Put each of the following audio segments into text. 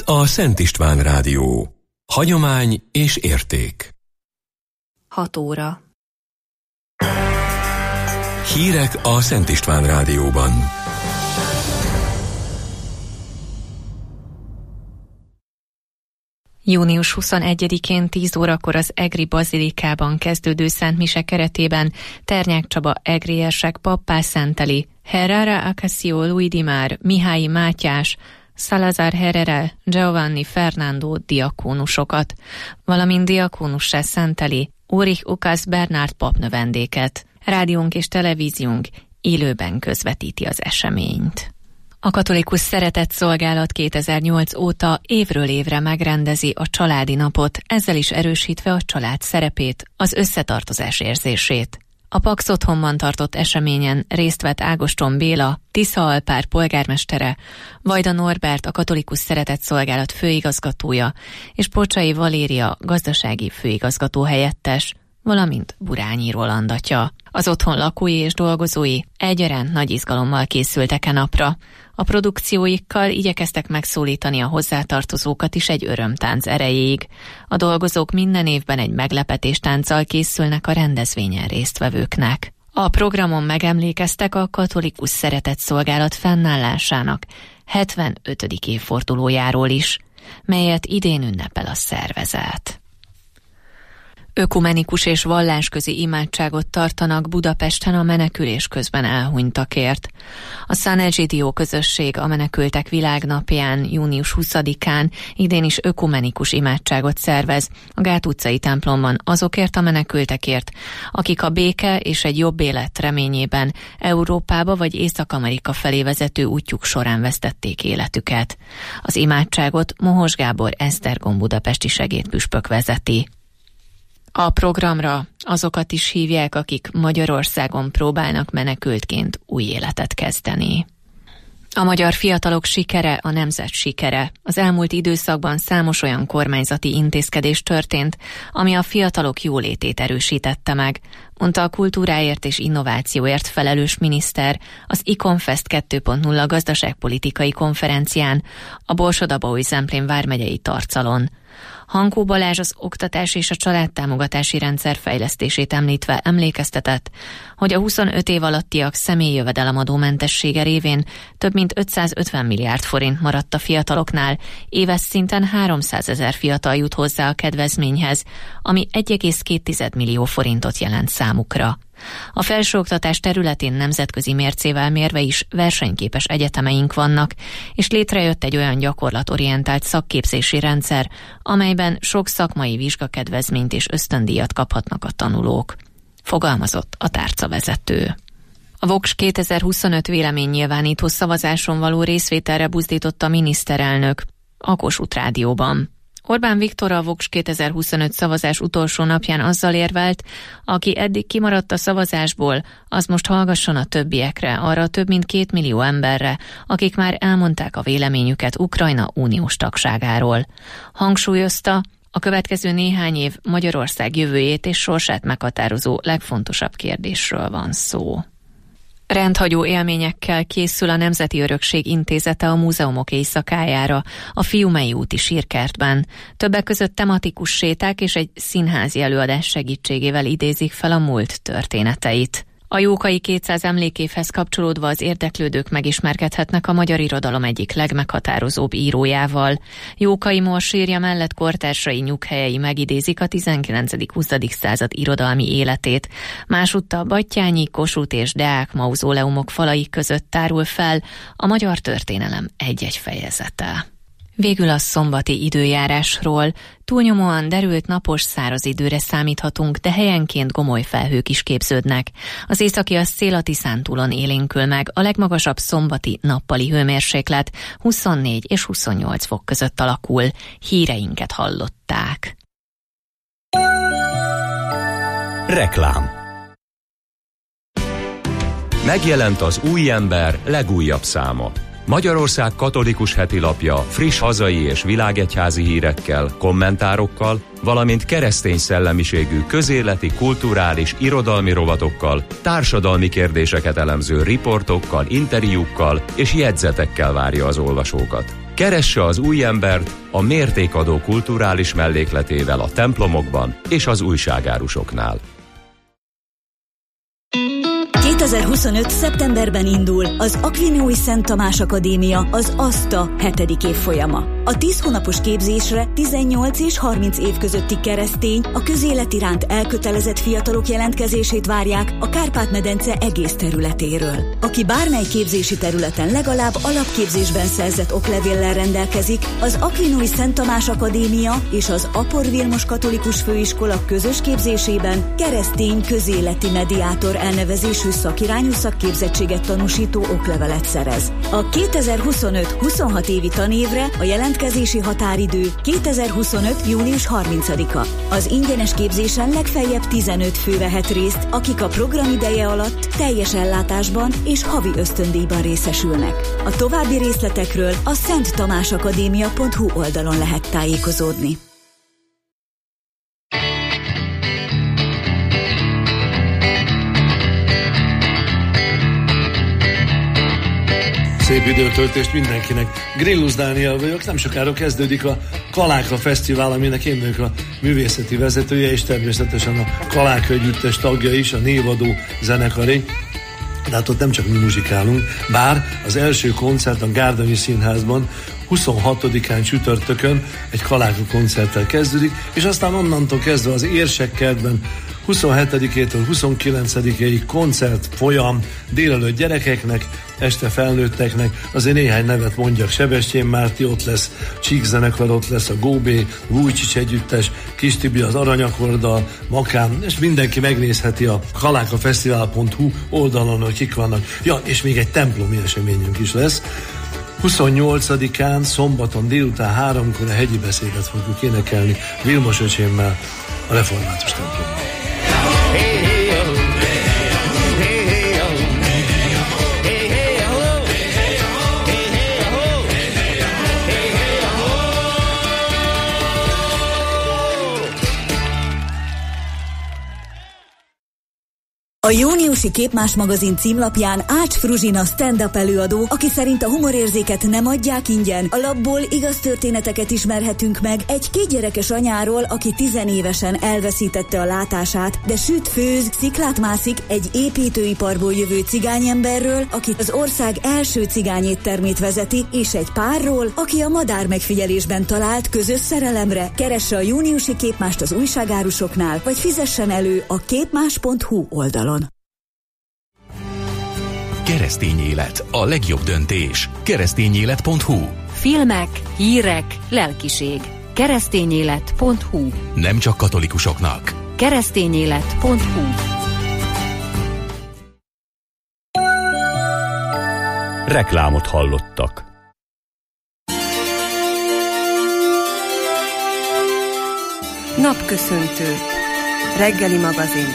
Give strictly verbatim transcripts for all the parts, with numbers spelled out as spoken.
a Szent István Rádió. Hagyomány és érték. hat óra. Hírek a Szent István Rádióban. június huszonegyedikén tíz órakor az egri bazilikában kezdődő szentmise keretében Ternyák Csaba egri érsek pappá szenteli Herrera Acacio Luidimár, Mihály Mátyás, Salazar Herrera, Giovanni Fernando diakónusokat, valamint diakónussá szenteli Ulrich Ukász Bernárd papnövendéket. Rádiónk és televíziónk élőben közvetíti az eseményt. A Katolikus Szeretetszolgálat kétezer-nyolc óta évről évre megrendezi a családi napot, ezzel is erősítve a család szerepét, az összetartozás érzését. A Pax Otthonban tartott eseményen részt vett Ágoston Béla, Tiszaalpár polgármestere, Vajda Norbert, a Katolikus Szeretetszolgálat főigazgatója, és Pocsai Valéria, gazdasági főigazgató helyettes, valamint Burányi Roland atya. Az otthon lakói és dolgozói egyaránt nagy izgalommal készültek e napra. A produkcióikkal igyekeztek megszólítani a hozzátartozókat is egy örömtánc erejéig. A dolgozók minden évben egy meglepetéstánccal készülnek a rendezvényen résztvevőknek. A programon megemlékeztek a Katolikus Szeretetszolgálat fennállásának hetvenötödik évfordulójáról is, melyet idén ünnepel a szervezet. Ökumenikus és vallásközi imádságot tartanak Budapesten a menekülés közben elhunytakért. A San Egidio közösség a Menekültek Világnapján, június huszadikán idén is ökumenikus imádságot szervez a Gát utcai templomban azokért a menekültekért, akik a béke és egy jobb élet reményében Európába vagy Észak-Amerika felé vezető útjuk során vesztették életüket. Az imádságot Mohos Gábor Esztergom budapesti segédpüspök vezeti. A programra azokat is hívják, akik Magyarországon próbálnak menekültként új életet kezdeni. A magyar fiatalok sikere a nemzet sikere. Az elmúlt időszakban számos olyan kormányzati intézkedés történt, ami a fiatalok jólétét erősítette meg, mondta a kultúráért és innovációért felelős miniszter az Iconfest kettő pont nulla gazdaságpolitikai konferencián a Borsod-Abaúj-Zemplén vármegyei Tarcalon. Hankó Balázs az oktatás és a családtámogatási rendszer fejlesztését említve emlékeztetett, hogy a huszonöt év alattiak személyjövedelemadómentessége révén több mint ötszázötven milliárd forint maradt a fiataloknál, éves szinten háromszázezer fiatal jut hozzá a kedvezményhez, ami egy egész két millió forintot jelent számukra. A felsőoktatás területén nemzetközi mércével mérve is versenyképes egyetemeink vannak, és létrejött egy olyan gyakorlatorientált szakképzési rendszer, amelyben sok szakmai vizsgakedvezményt és ösztöndíjat kaphatnak a tanulók, fogalmazott a tárcavezető. A Vox kétezer-huszonöt véleménynyilvánító szavazáson való részvételre buzdította a miniszterelnök a Kossuth Rádióban. Orbán Viktor a Vox kétezer-huszonöt szavazás utolsó napján azzal érvelt, aki eddig kimaradt a szavazásból, az most hallgasson a többiekre, arra a több mint két millió emberre, akik már elmondták a véleményüket Ukrajna uniós tagságáról. Hangsúlyozta, a következő néhány év Magyarország jövőjét és sorsát meghatározó legfontosabb kérdésről van szó. Rendhagyó élményekkel készül a Nemzeti Örökség Intézete a múzeumok éjszakájára a Fiumei úti sírkertben. Többek között tematikus séták és egy színházi előadás segítségével idézik fel a múlt történeteit. A Jókai kétszáz emlékévhez kapcsolódva az érdeklődők megismerkedhetnek a magyar irodalom egyik legmeghatározóbb írójával. Jókai Mór sírja mellett kortársai nyughelyei megidézik a tizenkilencedik-huszadik század irodalmi életét. Másúttal Battyányi, Kossuth és Deák mauzóleumok falai között tárul fel a magyar történelem egy-egy fejezete. Végül a szombati időjárásról. Túlnyomóan derült napos száraz időre számíthatunk, de helyenként gomoly felhők is képződnek. Az északi a szél a Tiszántúlon élénkül meg, a legmagasabb szombati nappali hőmérséklet huszonnégy és huszonnyolc fok között alakul. Híreinket hallották. Reklám. Megjelent az Új Ember legújabb száma. Magyarország katolikus hetilapja friss hazai és világegyházi hírekkel, kommentárokkal, valamint keresztény szellemiségű közéleti, kulturális, irodalmi rovatokkal, társadalmi kérdéseket elemző riportokkal, interjúkkal és jegyzetekkel várja az olvasókat. Keresse az új embert a mértékadó kulturális mellékletével a templomokban és az újságárusoknál. kétezer-huszonöt. szeptemberben indul az Akvinói Szent Tamás Akadémia, az ASZTA hetedik évfolyama. A tíz hónapos képzésre tizennyolc és harminc év közötti keresztény, a közélet iránt elkötelezett fiatalok jelentkezését várják a Kárpát-medence egész területéről. Aki bármely képzési területen legalább alapképzésben szerzett oklevéllel rendelkezik, az Akvinói Szent Tamás Akadémia és az Apor Vilmos Katolikus Főiskola közös képzésében keresztény közéleti mediátor elnevezésű szakirányú szakképzettséget tanúsító oklevelet szerez. A kétezer-huszonöt huszonhat évi tanévre a jelentkezési határidő kétezer-huszonöt. június harmincadika. Az ingyenes képzésen legfeljebb tizenöt fő vehet részt, akik a program ideje alatt teljes ellátásban és havi ösztöndíjban részesülnek. A további részletekről a szent tamás akadémia pont hu oldalon lehet tájékozódni. Szép időtöltést mindenkinek. Grillus Dániel vagyok, nem sokára kezdődik a Kaláka Fesztivál, aminek én vagyok a művészeti vezetője, és természetesen a Kaláka Együttes tagja is, a névadó zenekaré. De hát ott nem csak mi muzsikálunk, bár az első koncert a Gárdonyi Színházban huszonhatodikán csütörtökön egy Kaláka koncerttel kezdődik, és aztán onnantól kezdve az Érsekkertben huszonhetedikétől huszonkilencedikéig koncert folyam, délelőtt gyerekeknek, este felnőtteknek, azért néhány nevet mondjak, Sebestyén Márti ott lesz, Csík zenekar ott lesz, a Góbé, Vujcsics együttes, Kis Tibi az Aranyakorddal, Makám, és mindenki megnézheti a kalákafesztivál pont hu oldalon, hogy kik vannak. Ja, és még egy templomi eseményünk is lesz. huszonnyolcadikán, szombaton délután háromkor a hegyi beszédet fogjuk énekelni Vilmos öcsémmel a református templomban. A júniusi Képmás magazin címlapján Ács Fruzsina stand-up előadó, aki szerint a humorérzéket nem adják ingyen. A labból igaz történeteket ismerhetünk meg egy kétgyerekes anyáról, aki tizenévesen elveszítette a látását, de süt, főz, sziklát mászik egy építőiparból jövő cigányemberről, aki az ország első cigányéttermét vezeti, és egy párról, aki a madár megfigyelésben talált közös szerelemre. Keresse a júniusi Képmást az újságárusoknál, vagy fizessen elő a képmás pont hu oldalon. Keresztény élet, a legjobb döntés. keresztényélet pont hu. Filmek, hírek, lelkiség. keresztényélet pont hu. Nem csak katolikusoknak. keresztényélet pont hu. Reklámot hallottak. Napköszöntő. Reggeli magazin.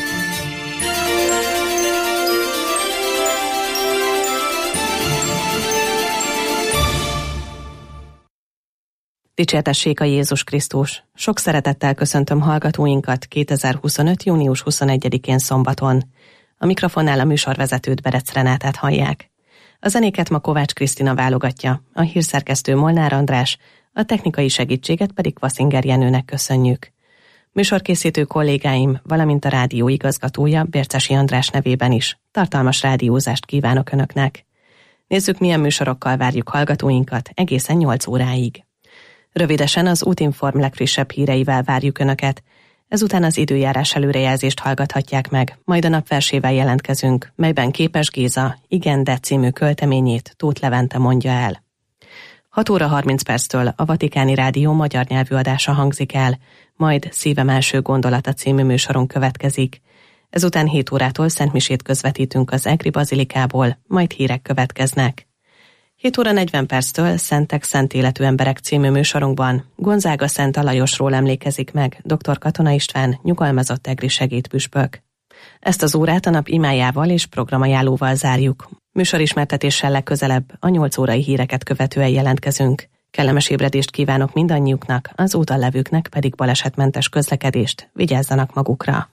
Dicsértessék a Jézus Krisztus! Sok szeretettel köszöntöm hallgatóinkat kétezer-huszonöt. június huszonegyedikén szombaton. A mikrofonnál a műsorvezetőt, Berec Renátát hallják. A zenéket ma Kovács Krisztina válogatja, a hírszerkesztő Molnár András, a technikai segítséget pedig Vaszinger Jenőnek köszönjük. Műsorkészítő kollégáim, valamint a rádió igazgatója, Bércesi András nevében is tartalmas rádiózást kívánok Önöknek. Nézzük, milyen műsorokkal várjuk hallgatóinkat egészen nyolc óráig. Rövidesen az Útinform legfrissebb híreivel várjuk Önöket, ezután az időjárás előrejelzést hallgathatják meg, majd a napversével jelentkezünk, melyben Képes Géza Igen, de című költeményét Tóth Levente mondja el. hat óra harminc perctől a Vatikáni Rádió magyar nyelvű adása hangzik el, majd Szívem első gondolata című műsorunk következik. Ezután hét órától szentmisét közvetítünk az Egri Bazilikából, majd hírek következnek. hét óra negyven perctől Szentek szent életű emberek című műsorunkban Gonzága Szent Alajosról emlékezik meg dr. Katona István, nyugalmazott egri segédpüspök. Ezt az órát a nap imájával és programajánlóval zárjuk. Műsorismertetéssel legközelebb a nyolc órai híreket követően jelentkezünk. Kellemes ébredést kívánok mindannyiuknak, az úton levőknek pedig balesetmentes közlekedést, vigyázzanak magukra!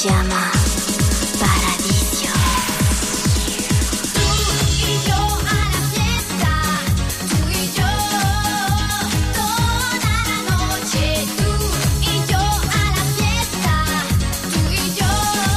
llama Paradiso. Tú y yo a la fiesta, tú y yo toda la noche. Tú y yo a la fiesta, tú y yo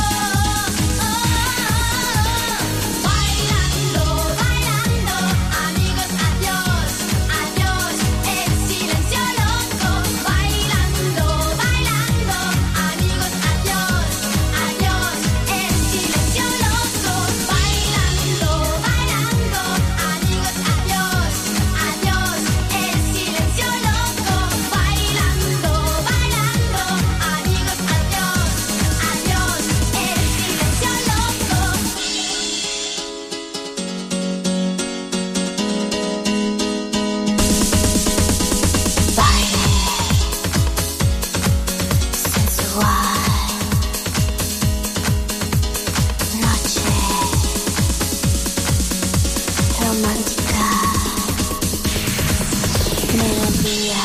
bailando, bailando, amigos, adiós, adiós, el silencio loco, bailando, bailando, amigos, adiós, adiós, el silencio loco, bailando, bailando, amigos, adiós, adiós, el silencio loco, bailando, bailando, amigos, adiós, adiós, el silencio loco. Baile sensual, noche romántica, melodía.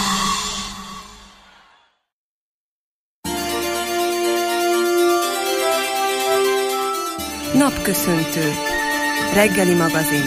Napköszöntő. Reggeli magazin.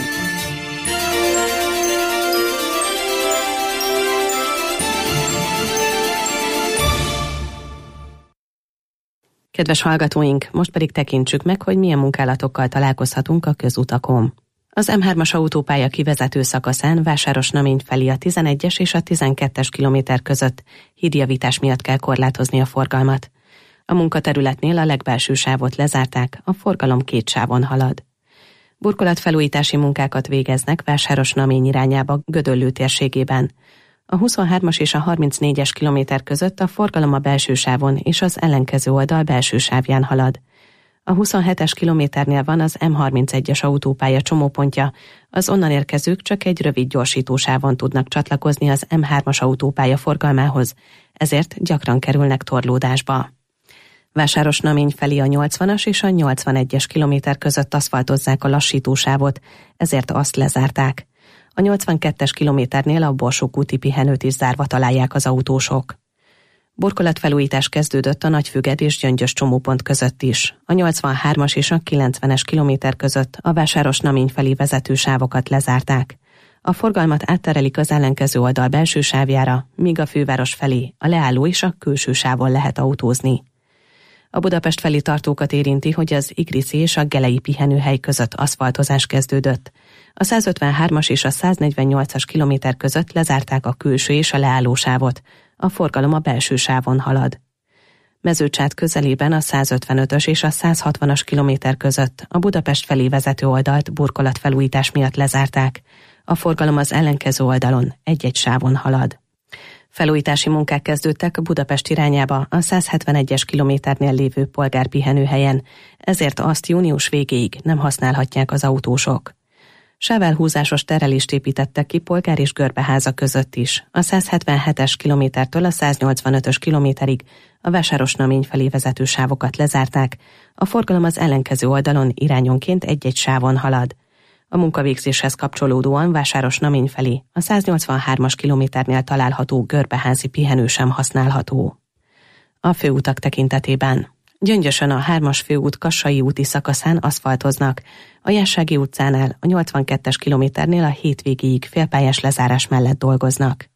Kedves hallgatóink, most pedig tekintsük meg, hogy milyen munkálatokkal találkozhatunk a közutakon. Az em hármas autópálya kivezető szakaszán Vásáros-Namény felé a tizenegyes és a tizenkettes kilométer között hídjavítás miatt kell korlátozni a forgalmat. A munkaterületnél a legbelső sávot lezárták, a forgalom két sávon halad. Burkolatfelújítási munkákat végeznek Vásáros-Namény irányába Gödöllő térségében. A huszonhármas és a harmincnégyes kilométer között a forgalom a belső sávon és az ellenkező oldal belső sávján halad. A huszonhetes kilométernél van az em harmincegyes autópálya csomópontja, az onnan érkezők csak egy rövid gyorsítósávon tudnak csatlakozni az em hármas autópálya forgalmához, ezért gyakran kerülnek torlódásba. Vásáros-Namény felé a nyolcvanas és a nyolcvanegyes kilométer között aszfaltozzák a lassítósávot, ezért azt lezárták. A nyolcvankettes kilométernél a Borsók úti pihenőt is zárva találják az autósok. Burkolatfelújítás kezdődött a Nagyfüged és Gyöngyös csomópont között is. A nyolcvanhármas és a kilencvenes kilométer között a Vásáros-Namény felé vezető sávokat lezárták. A forgalmat átterelik az ellenkező oldal belső sávjára, míg a főváros felé a leálló és a külső sávon lehet autózni. A Budapest felé tartókat érinti, hogy az Igriszi és a Gelei pihenőhely között aszfaltozás kezdődött. A százötvenhármas és a száznegyvennyolcas kilométer között lezárták a külső és a leálló sávot. A forgalom a belső sávon halad. Mezőcsát közelében a százötvenötös és a százhatvanas kilométer között a Budapest felé vezető oldalt burkolatfelújítás miatt lezárták. A forgalom az ellenkező oldalon egy-egy sávon halad. Felújítási munkák kezdődtek Budapest irányába a százhetvenegyes kilométernél lévő polgárpihenőhelyen, ezért azt június végéig nem használhatják az autósok. Sávelhúzásos terelést építettek ki Polgár és Görbeháza között is. A százhetvenhetes kilométertől a száznyolcvanötös kilométerig a Vásáros-Namény felé vezető sávokat lezárták, a forgalom az ellenkező oldalon irányonként egy-egy sávon halad. A munkavégzéshez kapcsolódóan Vásáros-Namény felé a száznyolcvanhármas kilométernél található Görbeházi pihenő sem használható. A főutak tekintetében Gyöngyösön a hármas főút Kassai úti szakaszán aszfaltoznak, a Jássági utcánál a nyolcvankettes kilométernél a hétvégéig félpályás lezárás mellett dolgoznak.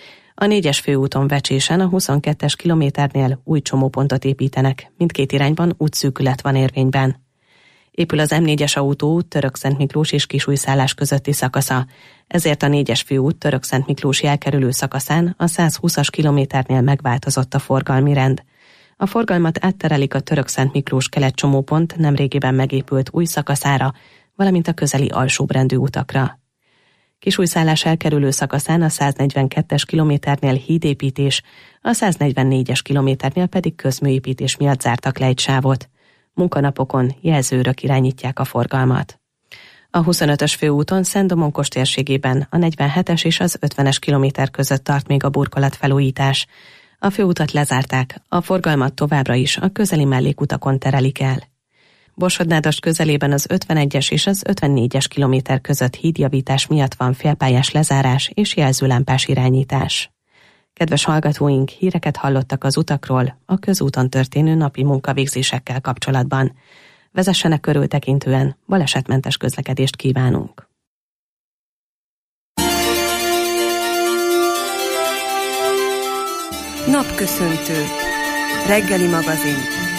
A négyes főúton Vecsésen a huszonkettes kilométernél új csomópontot építenek, mindkét irányban útszűkület van érvényben. Épül az em négyes autóút Törökszentmiklós és Kisújszállás közötti szakasza, ezért a négyes főút Törökszentmiklósi elkerülő szakaszán a százhúszas kilométernél megváltozott a forgalmi rend. A forgalmat átterelik a Törökszentmiklós kelet csomópont nemrégiben megépült új szakaszára, valamint a közeli alsóbrendű utakra. Kisújszállás elkerülő szakaszán a száznegyvenkettes kilométernél hídépítés, a száznegyvennégyes kilométernél pedig közműépítés miatt zártak le egy sávot. Munkanapokon jelzőrök irányítják a forgalmat. A huszonötös főúton Szent-Domonkos térségében a negyvenhetes és az ötvenes kilométer között tart még a burkolatfelújítás. A főutat lezárták, a forgalmat továbbra is a közeli mellékutakon terelik el. Borsod-Nádasd közelében az ötvenegyes és az ötvennégyes kilométer között hídjavítás miatt van félpályás lezárás és jelzőlámpás irányítás. Kedves hallgatóink, híreket hallottak az utakról, a közúton történő napi munkavégzésekkel kapcsolatban. Vezessenek körültekintően, balesetmentes közlekedést kívánunk. Napköszöntő. Reggeli magazin.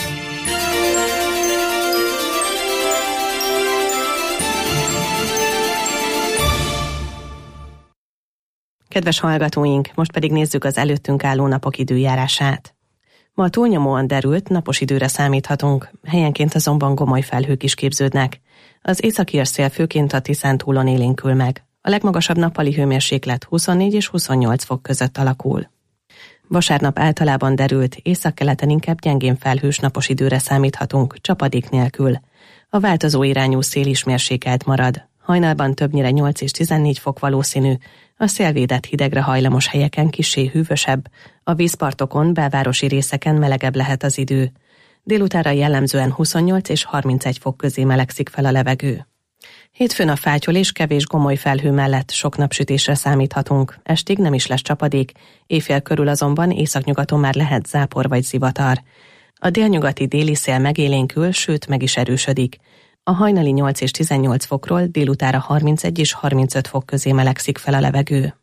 Kedves hallgatóink, most pedig nézzük az előttünk álló napok időjárását. Ma túlnyomóan derült, napos időre számíthatunk, helyenként azonban gomoly felhők is képződnek. Az északi szél főként a Tiszántúlon élénkül meg. A legmagasabb nappali hőmérséklet huszonnégy és huszonnyolc fok között alakul. Vasárnap általában derült, északkeleten inkább gyengén felhős napos időre számíthatunk, csapadék nélkül. A változó irányú szél is mérsékelt marad. Hajnalban többnyire nyolc és tizennégy fok valószínű, a szélvédett hidegre hajlamos helyeken kissé hűvösebb, a vízpartokon, belvárosi részeken melegebb lehet az idő. Délutánra jellemzően huszonnyolc és harmincegy fok közé melegszik fel a levegő. Hétfőn a fátyol és kevés gomoly felhő mellett sok napsütésre számíthatunk, estig nem is lesz csapadék, éjfél körül azonban északnyugaton már lehet zápor vagy zivatar. A délnyugati déli szél megélénkül, sőt meg is erősödik. A hajnali nyolc és tizennyolc fokról délutára harmincegy és harmincöt fok közé melegszik fel a levegő.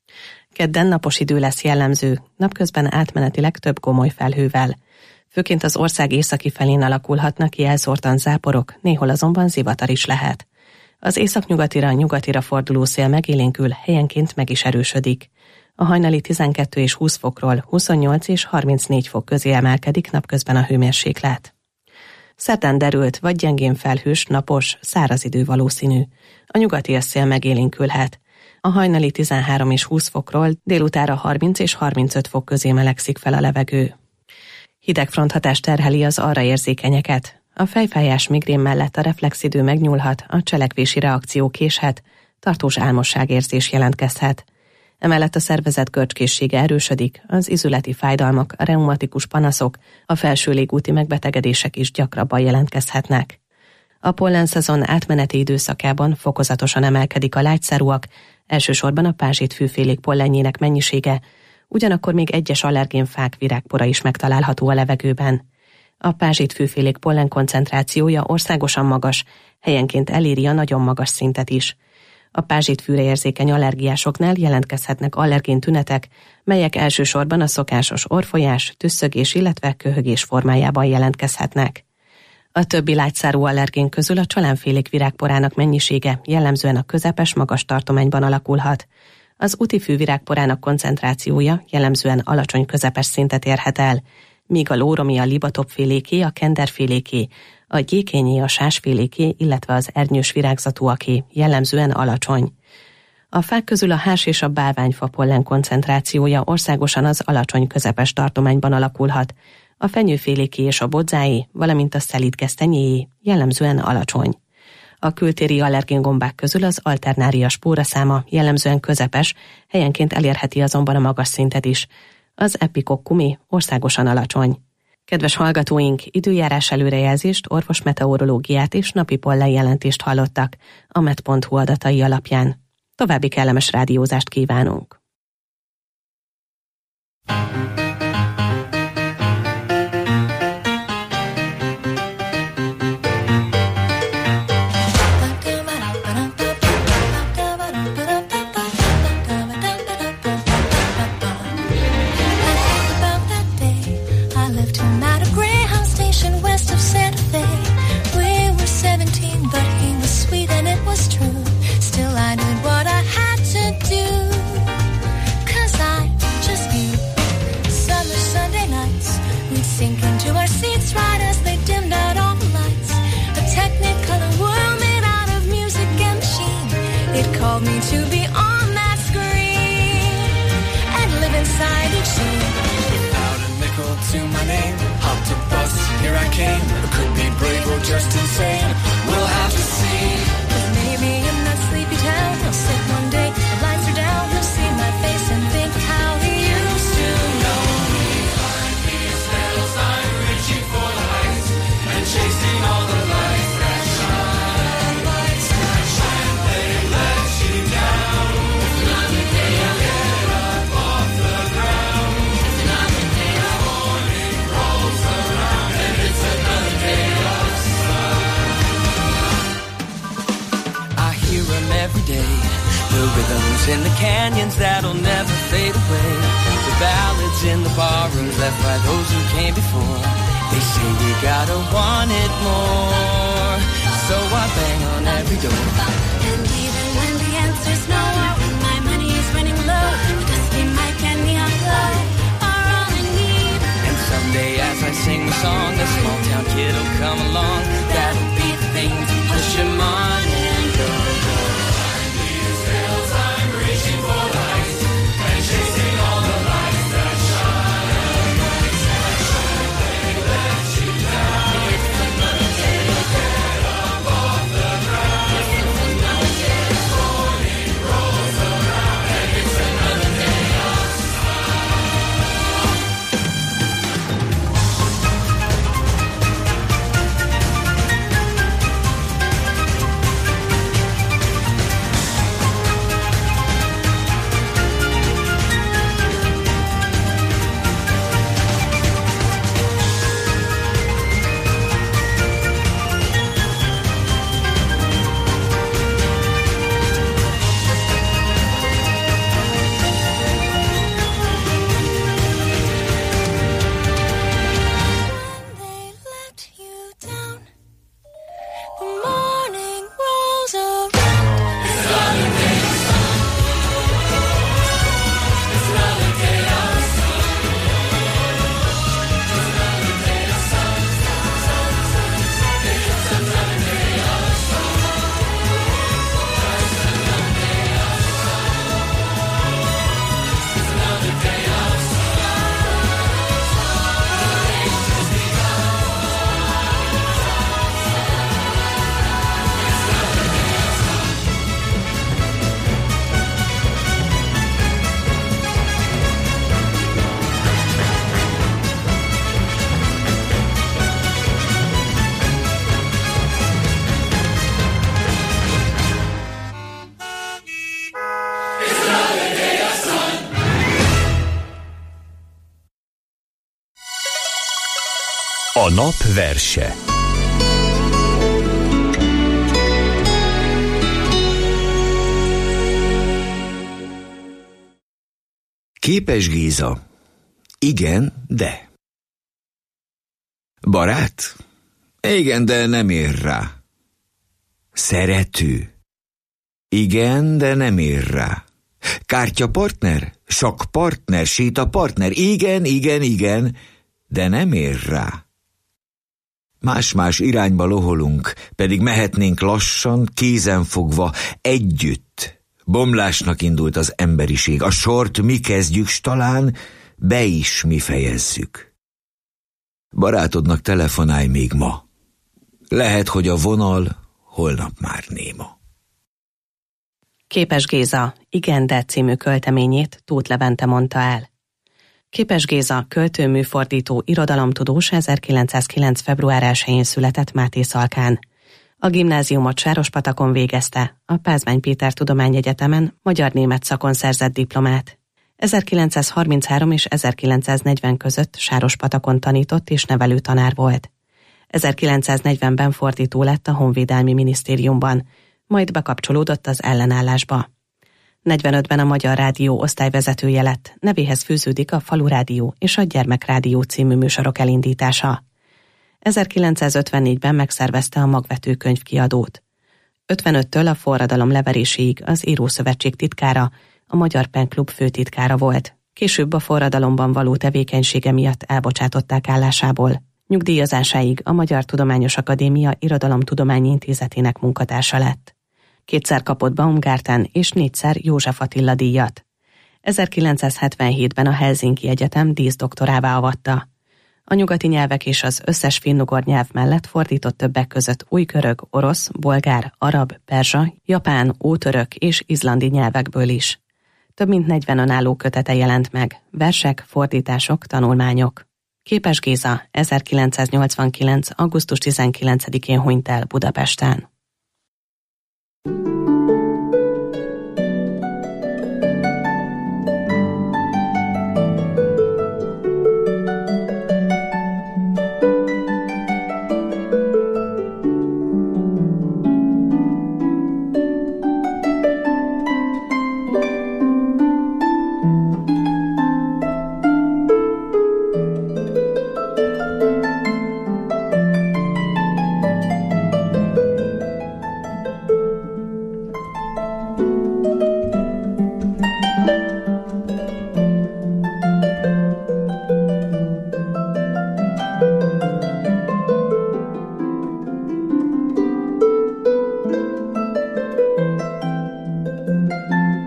Kedden napos idő lesz jellemző, napközben átmenetileg több gomoly felhővel. Főként az ország északi felén alakulhatnak ki elszórtan záporok, néhol azonban zivatar is lehet. Az északnyugatira, nyugatira forduló szél megélénkül, helyenként meg is erősödik. A hajnali tizenkettő és húsz fokról huszonnyolc és harmincnégy fok közé emelkedik napközben a hőmérséklet. Szerdán derült, vagy gyengén felhős, napos, száraz idő valószínű. A nyugati szél megélénkülhet. A hajnali tizenhárom és húsz fokról délutára harminc és harmincöt fok közé melegszik fel a levegő. Hidegfront hatás terheli az arra érzékenyeket. A fejfájás migrén mellett a reflexidő megnyúlhat, a cselekvési reakció késhet, tartós álmosságérzés jelentkezhet. Emellett a szervezet görcskészsége erősödik, az izületi fájdalmak, a reumatikus panaszok, a felső légúti megbetegedések is gyakrabban jelentkezhetnek. A pollenszezon átmeneti időszakában fokozatosan emelkedik a lágyszárúak, elsősorban a pázsitfűfélék pollenjének mennyisége, ugyanakkor még egyes allergénfák virágpora is megtalálható a levegőben. A pázsitfűfélék pollen koncentrációja országosan magas, helyenként eléri a nagyon magas szintet is. A pázsitfűre érzékeny allergiásoknál jelentkezhetnek allergén tünetek, melyek elsősorban a szokásos orrfolyás, tüsszögés, illetve köhögés formájában jelentkezhetnek. A többi lágyszárú allergén közül a csalánfélék virágporának mennyisége jellemzően a közepes magas tartományban alakulhat. Az útifű virágporának koncentrációja jellemzően alacsony közepes szintet érhet el, míg a lóromi, a libatopféléké, a kenderféléké, a gyékényé, a sásféléké, illetve az ernyős virágzatúaké jellemzően alacsony. A fák közül a hás és a bálványfa pollen koncentrációja országosan az alacsony közepes tartományban alakulhat, a fenyőféléké és a bodzáé, valamint a szelídgesztenyéjé jellemzően alacsony. A kültéri allergéngombák közül az alternária spóraszáma jellemzően közepes, helyenként elérheti azonban a magas szintet is. Az epikokkumi országosan alacsony. Kedves hallgatóink, időjárás előrejelzést, orvosmeteorológiát és napi pollenjelentést hallottak a met pont hu adatai alapján. További kellemes rádiózást kívánunk! Called me to be on that screen and live inside each scene. Without a nickel to my name, hopped a bus, here I came. I could be brave or just insane. We'll have to see. 'Cause maybe in that sleepy town, I'll sit one day, the lights are down, you'll see my face and think how he used to know me. Behind these hills, I'm reaching for the heights and chasing all the lights that shine. Lights that shine, they let you down. Nothing can get up off the ground. rhythms in the canyons that'll never fade away. The ballads in the barrooms left by those who came before. They say we gotta want it more, so I bang on every door. And even when the answer's no, or when my money is running low, a dusty mic and neon glow are all I need. And someday as I sing the song, a small town kid will come along. That'll be the thing to push him on and go. Behind these hills I'm reaching for the heights and chasing all the lights that shine. That shine, they let you down. It's another day to get up off the ground. It's another day the morning rolls around, and it's another day of A nap verse. Képes Géza. Igen, de. Barát? Igen, de nem ér rá. Szerető? Igen, de nem ér rá. Kártyapartner? Sakkpartner? Sétapartner? Igen, igen, igen, de nem ér rá. Más-más irányba loholunk, pedig mehetnénk lassan, kézenfogva, együtt. Bomlásnak indult az emberiség, a sort mi kezdjük, s talán be is mi fejezzük. Barátodnak telefonálj még ma. Lehet, hogy a vonal holnap már néma. Képes Géza, Igen, de című költeményét Tóth Levente mondta el. Képes Géza, költő, műfordító, irodalomtudós ezerkilencszázkilenc. február elsején született Mátészalkán. A gimnáziumot Sárospatakon végezte, a Pázmány Péter Tudományegyetemen magyar-német szakon szerzett diplomát. ezerkilencszázharminchárom és ezerkilencszáznegyven között Sárospatakon tanított és nevelő tanár volt. ezerkilencszáznegyvenben fordító lett a Honvédelmi Minisztériumban, majd bekapcsolódott az ellenállásba. negyvenötben a Magyar Rádió osztályvezetője lett, nevéhez fűződik a Falu Rádió és a Gyermekrádió című műsorok elindítása. ezerkilencszázötvennégyben megszervezte a Magvető könyvkiadót. ötvenöttől a forradalom leveréséig az Írószövetség titkára, a Magyar Penklub főtitkára volt. Később a forradalomban való tevékenysége miatt elbocsátották állásából. Nyugdíjazásáig a Magyar Tudományos Akadémia Irodalomtudományi Intézetének munkatársa lett. Kétszer kapott Baumgarten és négyszer József Attila díjat. ezerkilencszázhetvenhétben a Helsinki Egyetem díszdoktorává avatta. A nyugati nyelvek és az összes finnugor nyelv mellett fordított többek között újkörög, orosz, bolgár, arab, perzsa, japán, ótörök és izlandi nyelvekből is. Több mint negyven önálló kötete jelent meg, versek, fordítások, tanulmányok. Képes Géza ezerkilencszáznyolcvankilenc. augusztus tizenkilencedikén hunyt el Budapesten.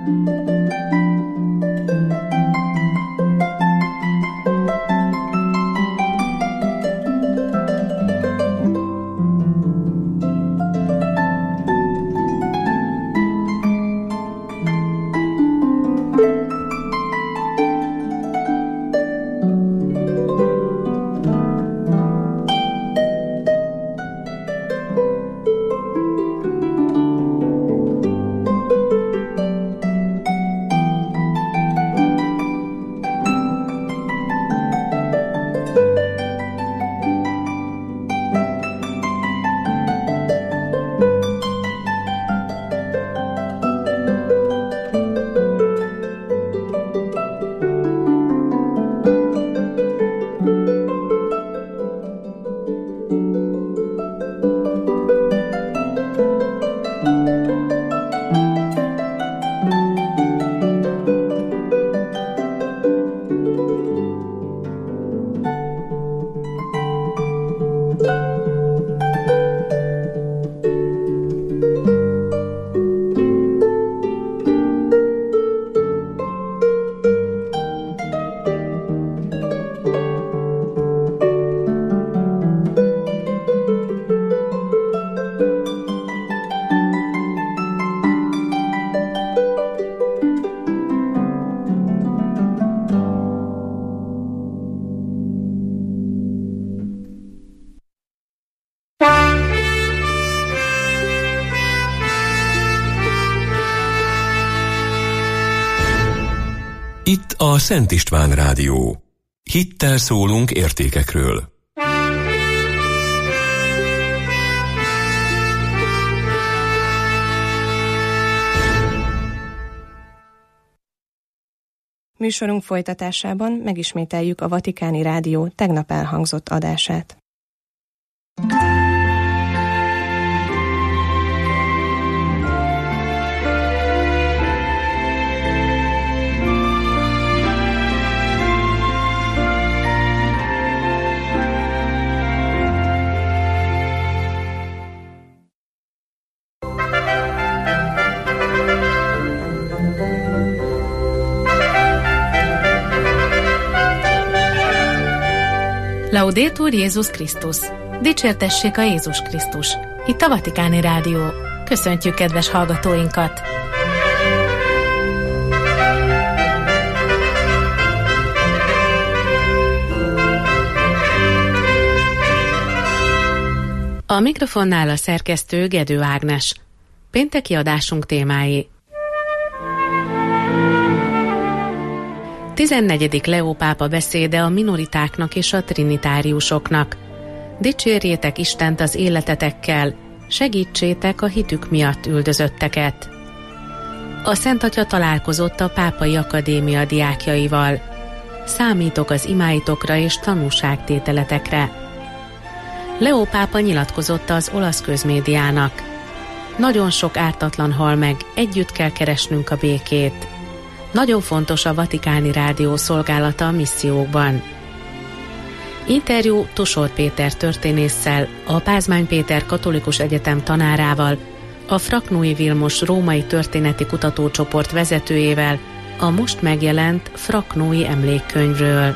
Itt a Szent István Rádió. Hittel szólunk értékekről. Műsorunk folytatásában megismételjük a Vatikáni Rádió tegnap elhangzott adását. Laudetur Jézus Krisztus! Dicsértessék a Jézus Krisztus! Itt a Vatikáni Rádió. Köszöntjük kedves hallgatóinkat! A mikrofonnál a szerkesztő Gedő Ágnes. Pénteki adásunk témái: tizennegyedik Leó pápa beszéde a minoritáknak és a trinitáriusoknak. Dicsérjétek Istent az életetekkel, segítsétek a hitük miatt üldözötteket. A Szent Atya találkozott a Pápai Akadémia diákjaival. Számítok az imáitokra és tanúságtételetekre. Leó pápa nyilatkozott az olasz közmédiának. Nagyon sok ártatlan hal meg, együtt kell keresnünk a békét. Nagyon fontos a Vatikáni Rádió szolgálata a missziókban. Interjú Tusor Péter történésszel, a Pázmány Péter Katolikus Egyetem tanárával, a Fraknói Vilmos Római Történeti Kutatócsoport vezetőjével a most megjelent Fraknói Emlékkönyvről.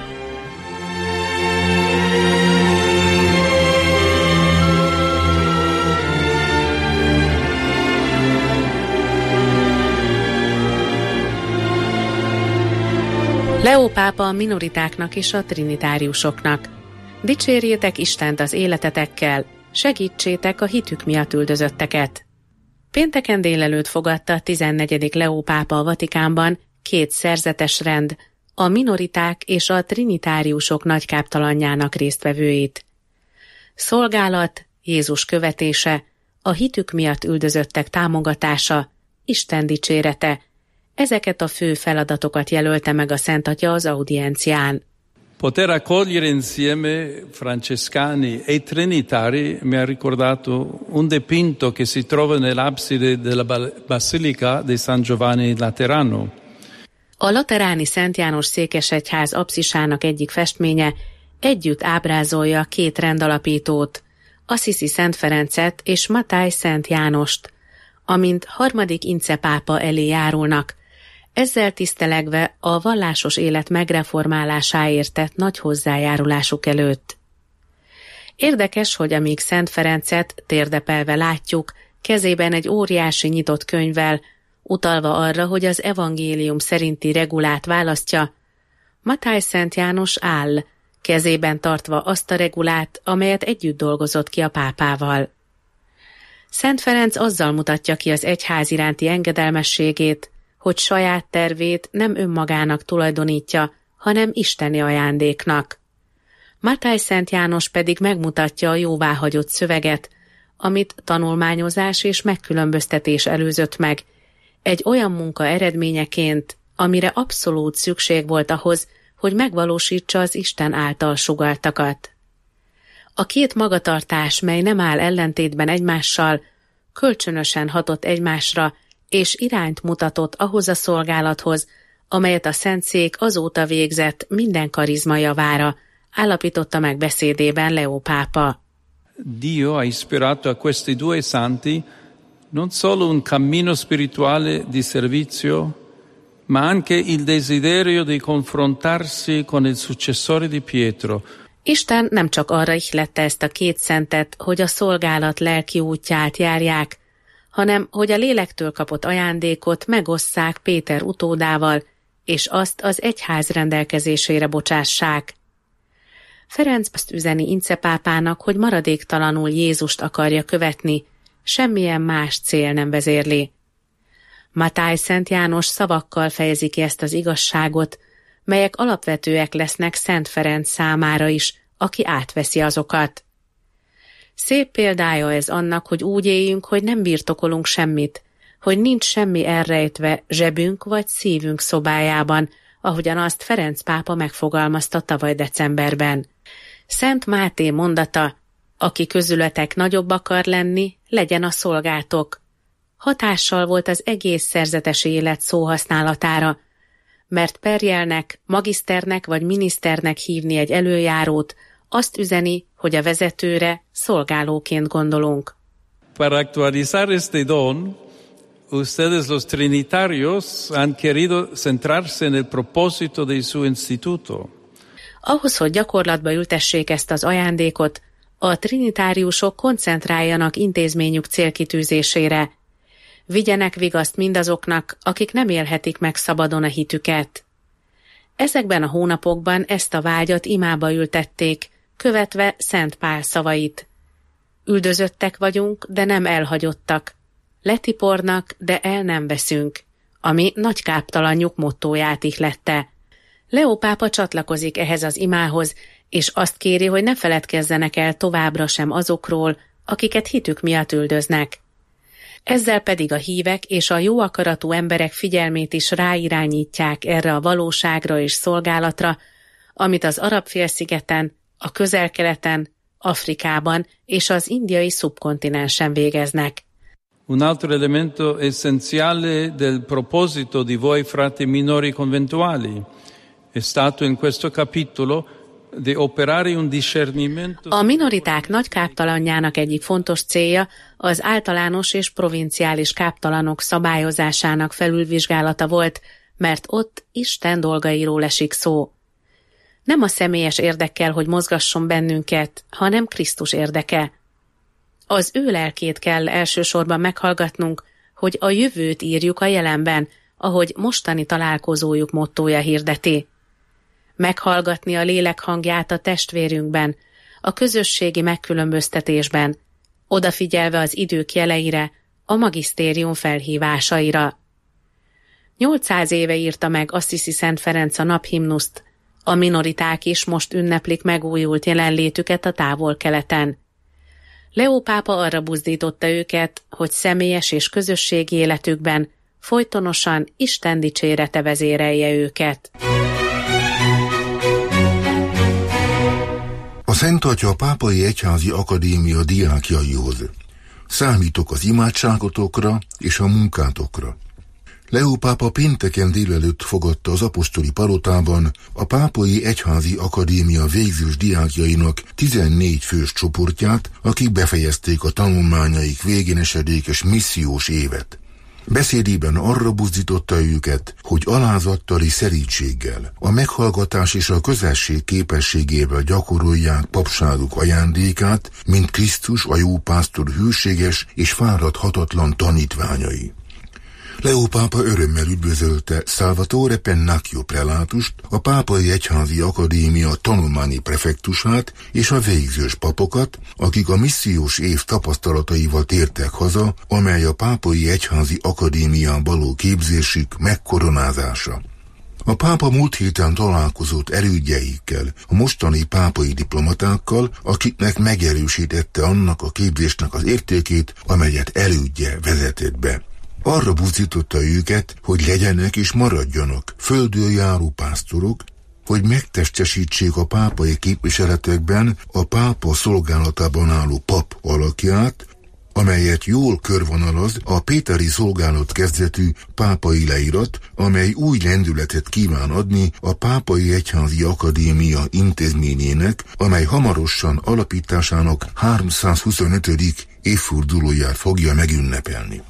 Leó pápa a minoritáknak és a trinitáriusoknak. Dicsérjétek Istent az életetekkel, segítsétek a hitük miatt üldözötteket. Pénteken délelőtt fogadta a tizennegyedik Leó pápa a Vatikánban két szerzetes rend, a minoriták és a trinitáriusok nagykáptalanjának résztvevőit. Szolgálat, Jézus követése, a hitük miatt üldözöttek támogatása, Isten dicsérete. Ezeket a fő feladatokat jelölte meg a Szent Atya az audiencián. Poter accogliere insieme francescani e trinitari mi ha ricordato un dipinto che si trova nell'abside della Basilica di San Giovanni Laterano. A lateráni Szent János székesegyház apszisának egyik festménye együtt ábrázolja két rendalapítót, Assisi Szent Ferencet és Matály Szent Jánost, amint harmadik Ince pápa elé járulnak, ezzel tisztelegve a vallásos élet megreformálásáért tett nagy hozzájárulásuk előtt. Érdekes, hogy amíg Szent Ferencet térdepelve látjuk, kezében egy óriási nyitott könyvvel, utalva arra, hogy az evangélium szerinti regulát választja, Mathai Szent János áll, kezében tartva azt a regulát, amelyet együtt dolgozott ki a pápával. Szent Ferenc azzal mutatja ki az egyház iránti engedelmességét, hogy saját tervét nem önmagának tulajdonítja, hanem isteni ajándéknak. Mathai Szent János pedig megmutatja a jóváhagyott szöveget, amit tanulmányozás és megkülönböztetés előzött meg, egy olyan munka eredményeként, amire abszolút szükség volt ahhoz, hogy megvalósítsa az Isten által sugalltakat. A két magatartás, mely nem áll ellentétben egymással, kölcsönösen hatott egymásra, és irányt mutatott ahhoz a szolgálathoz, amelyet a Szentszék azóta végzett minden karizma javára, állapította meg beszédében Leó pápa. Dio ha ispirato a questi due santi non solo un cammino spirituale di servizio, ma anche il desiderio di confrontarsi con il successore di Pietro. Isten nem csak arra ihlette ezt a két szentet, hogy a szolgálat lelki útját járják, hanem hogy a lélektől kapott ajándékot megosszák Péter utódával, és azt az egyház rendelkezésére bocsássák. Ferenc azt üzeni Ince pápának, hogy maradéktalanul Jézust akarja követni, semmilyen más cél nem vezérli. Mathai Szent János szavakkal fejezi ki ezt az igazságot, melyek alapvetőek lesznek Szent Ferenc számára is, aki átveszi azokat. Szép példája ez annak, hogy úgy éljünk, hogy nem birtokolunk semmit, hogy nincs semmi elrejtve zsebünk vagy szívünk szobájában, ahogyan azt Ferenc pápa megfogalmazta tavaly decemberben. Szent Máté mondata, aki közületek nagyobb akar lenni, legyen a szolgátok. Hatással volt az egész szerzetes élet szóhasználatára, mert perjelnek, magiszternek vagy miniszternek hívni egy előjárót, azt üzeni, hogy a vezetőre szolgálóként gondolunk. Para actualizar este don, ustedes los trinitarios han querido centrarse en el propósito de su instituto. Ahhoz, hogy gyakorlatba ültessék ezt az ajándékot, a trinitáriusok koncentráljanak intézményük célkitűzésére. Vigyenek vigaszt mindazoknak, akik nem élhetik meg szabadon a hitüket. Ezekben a hónapokban ezt a vágyat imába ültették, követve Szent Pál szavait. Üldözöttek vagyunk, de nem elhagyottak. Letipornak, de el nem veszünk, ami nagy káptalanjuk mottóját ihlette. Leó pápa csatlakozik ehhez az imához, és azt kéri, hogy ne feledkezzenek el továbbra sem azokról, akiket hitük miatt üldöznek. Ezzel pedig a hívek és a jó akaratú emberek figyelmét is ráirányítják erre a valóságra és szolgálatra, amit az Arab-félszigeten, a Közel-Keleten, Afrikában és az indiai szubkontinensen végeznek. Un altro elemento essenziale del proposito di voi frati minori conventuali è stato in questo capitolo de operare un discernimento. A minoriták nagy káptalanjának egyik fontos célja az általános és provinciális káptalanok szabályozásának felülvizsgálata volt, mert ott Isten dolgairól esik szó. Nem a személyes érdekkel, hogy mozgasson bennünket, hanem Krisztus érdeke. Az ő lelkét kell elsősorban meghallgatnunk, hogy a jövőt írjuk a jelenben, ahogy mostani találkozójuk mottója hirdeti. Meghallgatni a lélek hangját a testvérünkben, a közösségi megkülönböztetésben, odafigyelve az idők jeleire, a magisztérium felhívásaira. nyolcszáz éve írta meg Assisi Szent Ferenc a naphimnuszt, a minoriták is most ünneplik megújult jelenlétüket a Távol-Keleten. Leó pápa arra buzdította őket, hogy személyes és közösségi életükben folytonosan Isten dicsérete vezérelje őket. A Szent Atya a Pápai Egyházi Akadémia diákjaihoz. Számítok az imádságotokra és a munkátokra. Leó pápa pénteken délelőtt fogadta az apostoli palotában a Pápai Egyházi Akadémia végzős diákjainak tizennégy fős csoportját, akik befejezték a tanulmányaik végén esedékes missziós évet. Beszédében arra buzdította őket, hogy alázattal és szerítséggel, a meghallgatás és a közelség képességével gyakorolják papságuk ajándékát, mint Krisztus a jó pásztor hűséges és fáradhatatlan tanítványai. Leó pápa örömmel üdvözölte Salvatore Pennacchio prelátust, a Pápai Egyházi Akadémia tanulmányi prefektusát és a végzős papokat, akik a missziós év tapasztalataival tértek haza, amely a Pápai Egyházi Akadémián való képzésük megkoronázása. A pápa múlt héten találkozott elődjeikkel, a mostani pápai diplomatákkal, akiknek megerősítette annak a képzésnek az értékét, amelyet elődje vezetett be. Arra buzdította őket, hogy legyenek és maradjanak földön járó pásztorok, hogy megtestesítsék a pápai képviseletekben a pápa szolgálatában álló pap alakját, amelyet jól körvonalaz a péteri szolgálat kezdetű pápai leírat, amely új lendületet kíván adni a Pápai Egyházi Akadémia intézményének, amely hamarosan alapításának háromszázhuszonötödik évfordulóját fogja megünnepelni.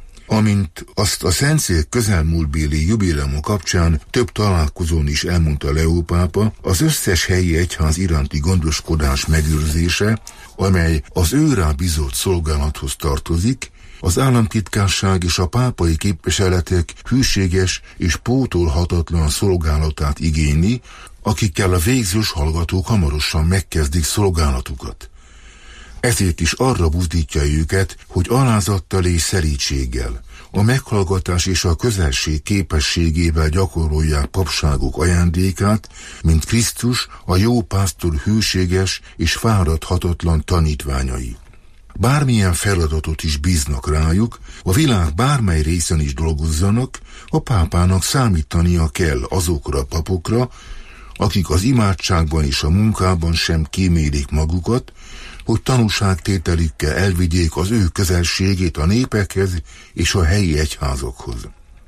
Amint azt a szentszék közelmúltbéli jubileuma kapcsán több találkozón is elmondta Leó pápa, az összes helyi egyház iránti gondoskodás megőrzése, amely az őrá bízott szolgálathoz tartozik, az államtitkárság és a pápai képviseletek hűséges és pótolhatatlan szolgálatát igényli, akikkel a végzős hallgatók hamarosan megkezdik szolgálatukat. Ezért is arra buzdítja őket, hogy alázattal és szerítséggel, a meghallgatás és a közelség képességével gyakorolják papságuk ajándékát, mint Krisztus a jó pásztor hűséges és fáradhatatlan tanítványai. Bármilyen feladatot is bíznak rájuk, a világ bármely részen is dolgozzanak, a pápának számítania kell azokra a papokra, akik az imádságban és a munkában sem kímélik magukat, hogy tanúságtételükkel elvigyék az ő közelségét a népekhez és a helyi egyházakhoz.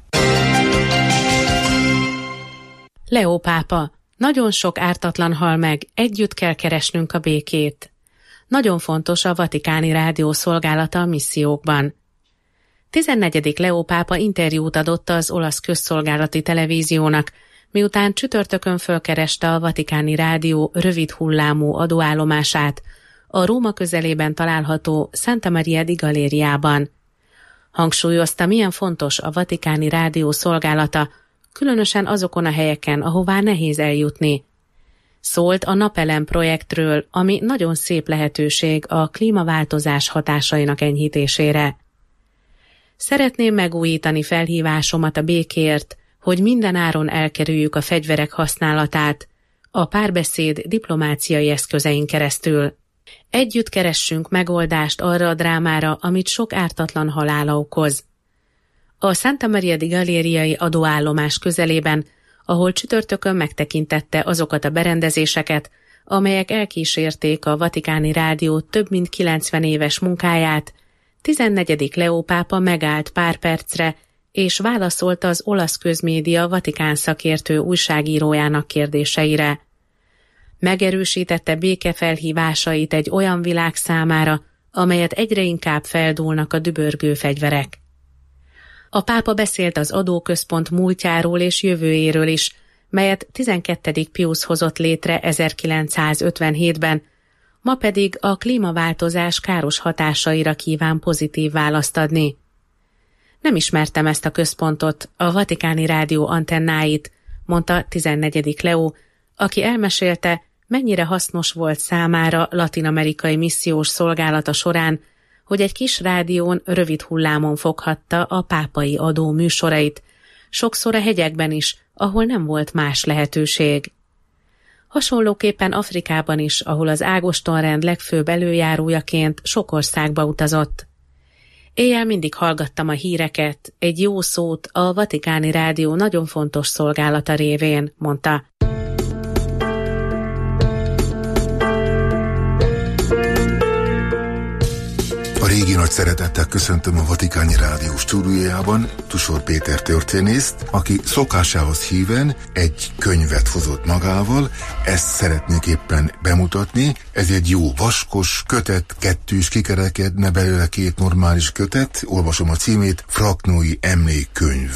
Leó pápa, nagyon sok ártatlan hal meg, együtt kell keresnünk a békét. Nagyon fontos a Vatikáni Rádió szolgálata a missziókban. tizennegyedik Leó pápa interjút adott az olasz közszolgálati televíziónak, miután csütörtökön fölkereste a Vatikáni Rádió rövid hullámú adóállomását a Róma közelében található Santa Maria di Galeriában. Hangsúlyozta, milyen fontos a Vatikáni Rádió szolgálata, különösen azokon a helyeken, ahová nehéz eljutni. Szólt a Napelem projektről, ami nagyon szép lehetőség a klímaváltozás hatásainak enyhítésére. Szeretném megújítani felhívásomat a békért, hogy minden áron elkerüljük a fegyverek használatát, a párbeszéd diplomáciai eszközein keresztül. Együtt keressünk megoldást arra a drámára, amit sok ártatlan halála okoz. A Santa Maria di Galeriai adóállomás közelében, ahol csütörtökön megtekintette azokat a berendezéseket, amelyek elkísérték a Vatikáni Rádió több mint kilencven éves munkáját, tizennegyedik Leó pápa megállt pár percre, és válaszolt az olasz közmédia Vatikán szakértő újságírójának kérdéseire. Megerősítette békefelhívásait egy olyan világ számára, amelyet egyre inkább feldúlnak a dübörgő fegyverek. A pápa beszélt az adóközpont múltjáról és jövőjéről is, melyet tizenkettedik Piusz hozott létre ezerkilencszázötvenhétben, ma pedig a klímaváltozás káros hatásaira kíván pozitív választ adni. Nem ismertem ezt a központot, a Vatikáni Rádió antennáit, mondta tizennegyedik Leó, aki elmesélte, mennyire hasznos volt számára latin-amerikai missziós szolgálata során, hogy egy kis rádión rövid hullámon foghatta a pápai adó műsorait, sokszor a hegyekben is, ahol nem volt más lehetőség. Hasonlóképpen Afrikában is, ahol az ágostonrend legfőbb előjárójaként sok országba utazott. Éjjel mindig hallgattam a híreket, egy jó szót a Vatikáni Rádió nagyon fontos szolgálata révén, mondta. A régi Igen nagy szeretettel köszöntöm a Vatikáni Rádió stúdiójában Tusor Péter történészt, aki szokásához híven egy könyvet hozott magával, ezt szeretnék éppen bemutatni. Ez egy jó vaskos kötet, kettős, kikerekedne belőle két normális kötet, olvasom a címét, Fraknói emlékkönyv.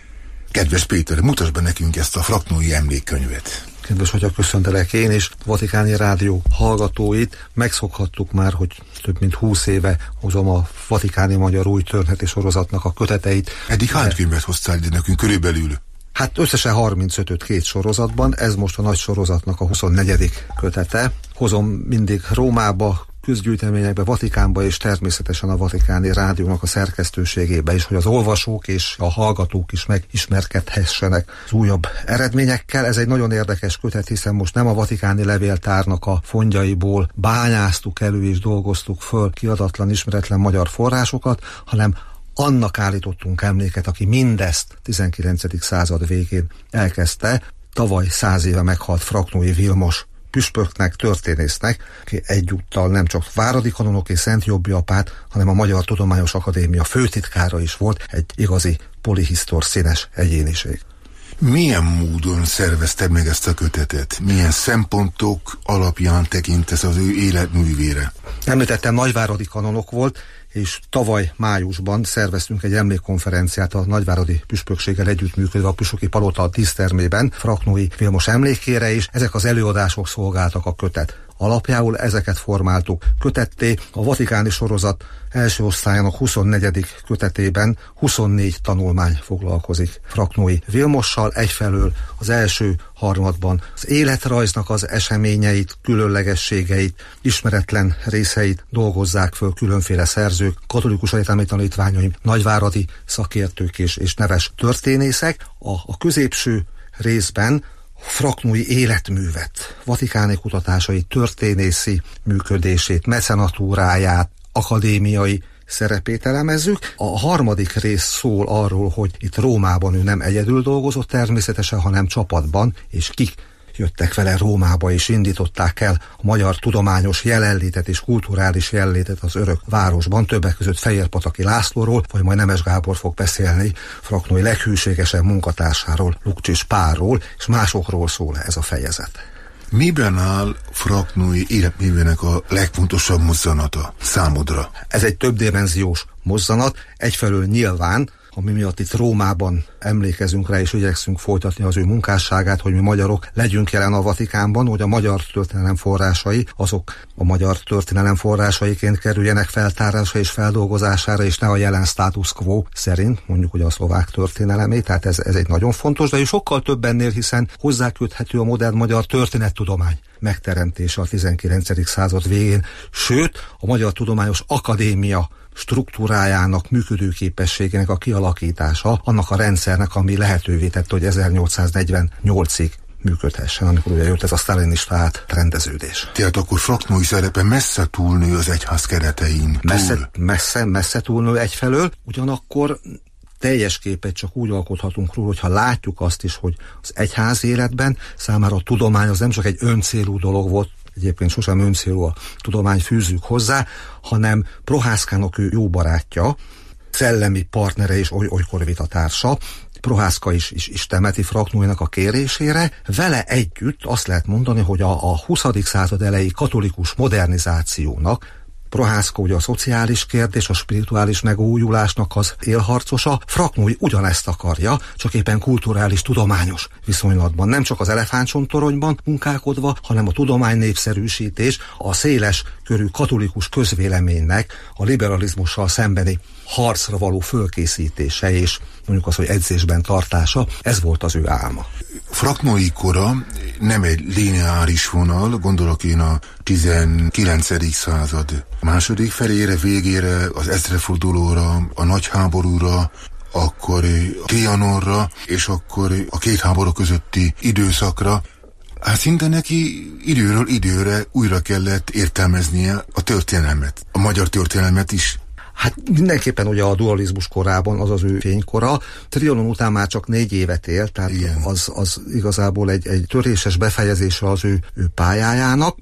Kedves Péter, mutasd be nekünk ezt a Fraknói emlékkönyvet. Kedves, hogyha köszöntelek én és Vatikáni Rádió hallgatóit. Megszokhattuk már, hogy több mint húsz éve hozom a Vatikáni Magyar Új Történeti Sorozatnak a köteteit. Eddig hány könyvet hoztál ide nekünk körülbelül? Hát összesen harmincötöt két sorozatban, ez most a nagy sorozatnak a huszonnegyedik kötete. Hozom mindig Rómába, közgyűjteményekbe, Vatikánba és természetesen a Vatikáni Rádiónak a szerkesztőségébe is, hogy az olvasók és a hallgatók is megismerkedhessenek az újabb eredményekkel. Ez egy nagyon érdekes kötet, hiszen most nem a Vatikáni Levéltárnak a fondjaiból bányáztuk elő és dolgoztuk föl kiadatlan, ismeretlen magyar forrásokat, hanem annak állítottunk emléket, aki mindezt tizenkilencedik század végén elkezdte. Tavaly száz éve meghalt Fraknói Vilmos püspöknek, történésznek, aki egyúttal nem csak váradi kanonok és Szent Jobbi apát, hanem a Magyar Tudományos Akadémia főtitkára is volt, egy igazi polihisztor színes egyéniség. Milyen módon szervezted meg ezt a kötetet? Milyen szempontok alapján tekintesz az ő életművére? Említettem, nagyváradi kanonok volt, és tavaly májusban szerveztünk egy emlékkonferenciát a nagyváradi püspökséggel együttműködve a Püspöki Palota dísztermében Fraknói Vilmos emlékére is. Ezek az előadások szolgáltak a kötet alapjául, ezeket formáltuk kötetté. A Vatikáni sorozat első osztályának huszonnegyedik kötetében huszonnégy tanulmány foglalkozik Fraknói Vilmossal. Egyfelől az első harmadban az életrajznak az eseményeit, különlegességeit, ismeretlen részeit dolgozzák föl különféle szerzők, katolikus egyetemi tanítványaim, nagyváradi szakértők és, és neves történészek. A, a középső részben Fraknói életművet, vatikáni kutatásai, történészi működését, mecenatúráját, akadémiai szerepét elemezzük. A harmadik rész szól arról, hogy itt Rómában ő nem egyedül dolgozott természetesen, hanem csapatban, és kik jöttek vele Rómába, és indították el a magyar tudományos jelenlétet és kulturális jelenlétet az örök városban, többek között Fejérpataki Lászlóról, vagy majd Nemes Gábor fog beszélni, Fraknói leghűségesebb munkatársáról, Lukcsis Pálról, és másokról szól ez a fejezet. Miben áll Fraknói életművének a legfontosabb mozzanata számodra? Ez egy többdimenziós mozzanat, egyfelől nyilván, ami miatt itt Rómában emlékezünk rá és igyekszünk folytatni az ő munkásságát, hogy mi magyarok legyünk jelen a Vatikánban, hogy a magyar történelem forrásai, azok a magyar történelem forrásaiként kerüljenek feltárásra és feldolgozására, és ne a jelen status quo szerint, mondjuk, hogy a szlovák történelemé, tehát ez, ez egy nagyon fontos, de sokkal több ennél, hiszen hozzáköthető a modern magyar történettudomány megteremtése a tizenkilencedik század végén, sőt, a Magyar Tudományos Akadémia struktúrájának, működőképességének a kialakítása, annak a rendszernek, ami lehetővé tette, hogy ezernyolcszáznegyvennyolcig működhessen, amikor ugye jött ez a sztálinista átrendeződés. Tehát akkor Fraknói szerepe messze túlnő az egyház keretein. Messze, túl. messze, messze túlnő egyfelől, ugyanakkor teljes képet csak úgy alkothatunk róla, hogyha látjuk azt is, hogy az egyház életben számára a tudomány az nem csak egy öncélú dolog volt, egyébként sosem öncélú a tudomány, fűzzük hozzá, hanem Prohászkának ő jó barátja, szellemi partnere és oly olykor vitatársa. Prohászka is, is, is temeti Fraknóinak a kérésére. Vele együtt azt lehet mondani, hogy a, a huszadik század elejé katolikus modernizációnak, Prohászka ugye a szociális kérdés, a spirituális megújulásnak az élharcosa, Fraknói ugyanezt akarja, csak éppen kulturális, tudományos viszonylatban. Nem csak az elefántcsontoronyban munkálkodva, hanem a tudomány népszerűsítés, a széles körű katolikus közvéleménynek a liberalizmussal szembeni harcra való fölkészítése és mondjuk az, hogy edzésben tartása, ez volt az ő álma. Fraknói kora nem egy lineáris vonal, gondolok én a tizenkilencedik század második felére, végére, az ezredfordulóra, a nagy háborúra, akkor a Trianonra, és akkor a két háború közötti időszakra. Hát szinte neki időről időre újra kellett értelmeznie a történelmet, a magyar történelmet is. Hát mindenképpen ugye a dualizmus korában az az ő fénykora. Trianon után már csak négy évet élt, tehát az, az igazából egy, egy töréses befejezése az ő, ő pályájának.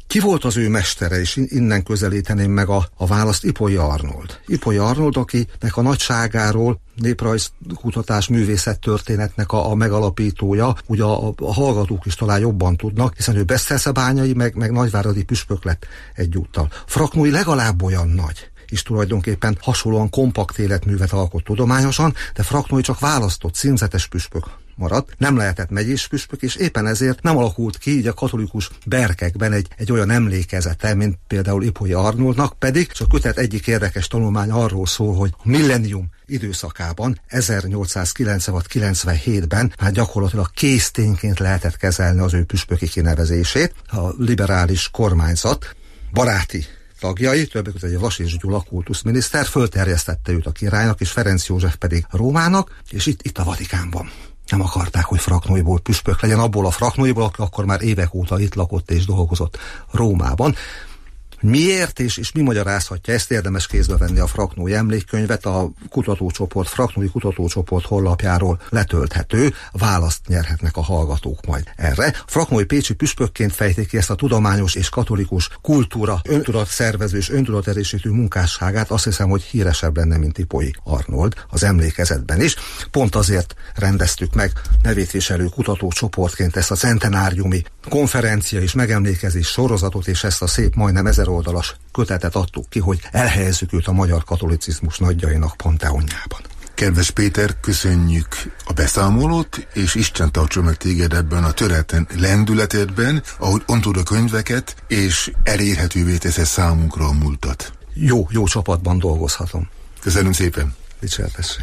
Ki volt az ő mestere, és innen közelíteném meg a, a választ, Ipolyi Arnold. Ipolyi Arnold, akinek a nagyságáról néprajzkutatás, művészettörténetnek a, a megalapítója, ugye a, a hallgatók is talán jobban tudnak, hiszen ő Beszterszebányai, meg, meg nagyváradi püspök lett egyúttal. Fraknói legalább olyan nagy, és tulajdonképpen hasonlóan kompakt életművet alkot tudományosan, de Fraknói csak választott színzetes püspök maradt, nem lehetett megyés püspök, és éppen ezért nem alakult ki így a katolikus berkekben egy, egy olyan emlékezete, mint például Ipolyi Arnoldnak, pedig csak kötet egyik érdekes tanulmány arról szól, hogy a millennium időszakában, ezernyolcszázkilencvenhat-kilencvenhétben már gyakorlatilag késztényként lehetett kezelni az ő püspöki kinevezését. A liberális kormányzat baráti tagjai, többek között egy Vasés Gyula kultuszminiszter fölterjesztette őt a királynak, és Ferenc József pedig Rómának, és itt, itt a Vatikánban. Nem akarták, hogy Fraknóiból püspök legyen, abból a Fraknóiból, aki akkor már évek óta itt lakott és dolgozott Rómában. Miért és, és mi magyarázhatja ezt? Érdemes kézbe venni a Fraknói emlékkönyvet, a kutatócsoport, Fraknói kutatócsoport honlapjáról letölthető, választ nyerhetnek a hallgatók majd erre. Fraknói pécsi püspökként fejték ki ezt a tudományos és katolikus kultúra, öntudatszervező és öntudaterősítő munkásságát, azt hiszem, hogy híresebb lenne, mint Ipolyi Arnold az emlékezetben is. Pont azért rendeztük meg nevét viselő kutatócsoportként ezt a centenáriumi konferencia és megemlékezés sorozatot, és ezt a szép, majdnem ezer oldalas kötetet adtuk ki, hogy elhelyezzük őt a magyar katolicizmus nagyjainak panteonjában. Kedves Péter, köszönjük a beszámolót, és Isten tartson meg téged ebben a töretlen lendületedben, ahogy ontod a könyveket, és elérhetővé teszed számunkra a múltat. Jó, jó csapatban dolgozhatom. Köszönöm szépen. Dicsértesség.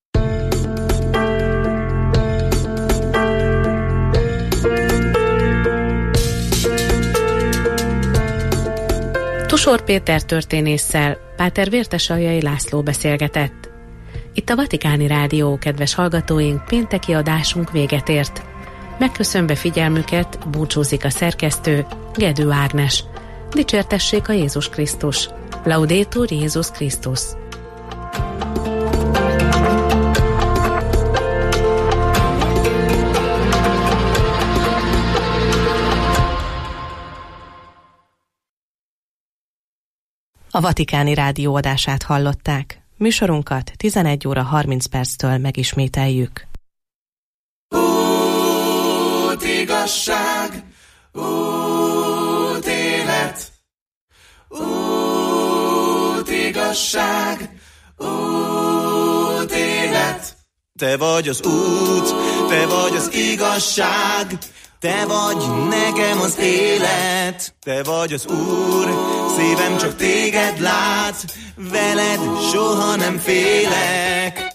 Tusor Péter történésszel Páter Vértesaljai László beszélgetett. Itt a Vatikáni Rádió, kedves hallgatóink, pénteki adásunk véget ért. Megköszönve figyelmüket, búcsúzik a szerkesztő, Gedő Ágnes. Dicsértessék a Jézus Krisztus. Laudetur Jézus Krisztus. A Vatikáni Rádió adását hallották. Műsorunkat tizenegy óra harminc perctől megismételjük. Út, igazság, út, élet. Út, igazság, út, élet. Te vagy az út, te vagy az igazság, te vagy nekem az élet, te vagy az Úr, szívem csak téged lát, veled soha nem félek.